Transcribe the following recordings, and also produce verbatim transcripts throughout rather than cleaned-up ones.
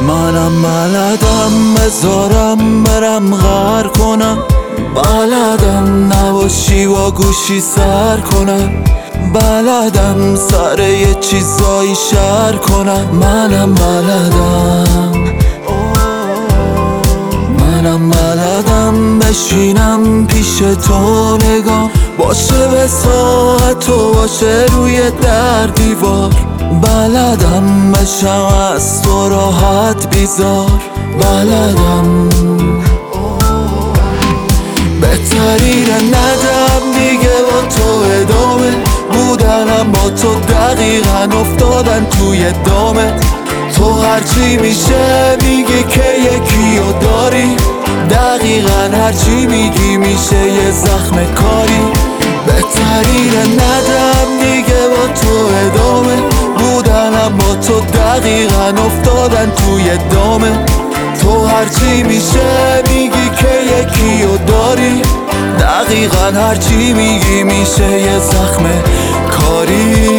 منم بلدم بذارم برم غر کنم، بلدم نباشی و گوشی سر کنم، بلدم سر یه چیزایی شر کنم. منم بلدم منم بلدم بشینم پیش تو نگاه باشه به ساعت و باشه روی در دیوار، بلدم بشم از تو راحت بیزار، بلدم بهترینه ندم دیگه با تو ادامه بودنم، با تو دقیقا افتادن توی دامه. تو هرچی میشه میگی که یکیو داری، دقیقا هرچی میگی میشه یه زخم کاری. بهترینه ندم دیگه با تو ادامه بودنم، با تو دقیقا افتادن توی دامه. تو هرچی میشه میگی که یکیو داری، دقیقا هرچی میگی میشه یه زخم کاری.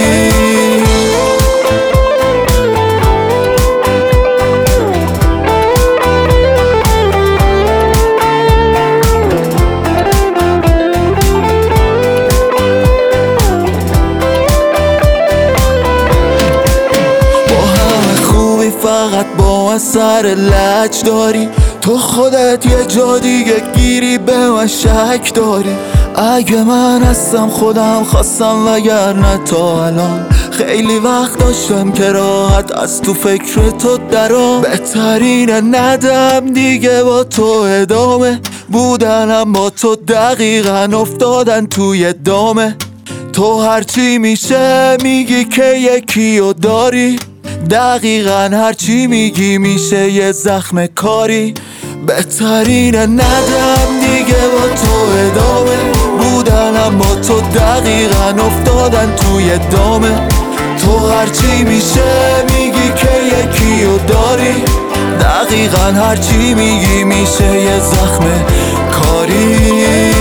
فقط با من سر لج داری، تو خودت یه جا دیگه گیری به من شک داری. اگه من هستم خودم خواستم وگرنه تا الان خیلی وقت داشتم که راحت از تو فکر تو درام. بهترینه ندم دیگه با تو ادامه بودنم، با تو دقیقا افتادن توی دامه. تو هرچی میشه میگی که یکیو داری، دقیقا هرچی میگی میشه یه زخم کاری. بهترینه ندم دیگه با تو ادامه بودنم، با تو دقیقا افتادن توی دامه. تو هرچی میشه میگی که یکیو داری، دقیقا هرچی میگی میشه یه زخم کاری.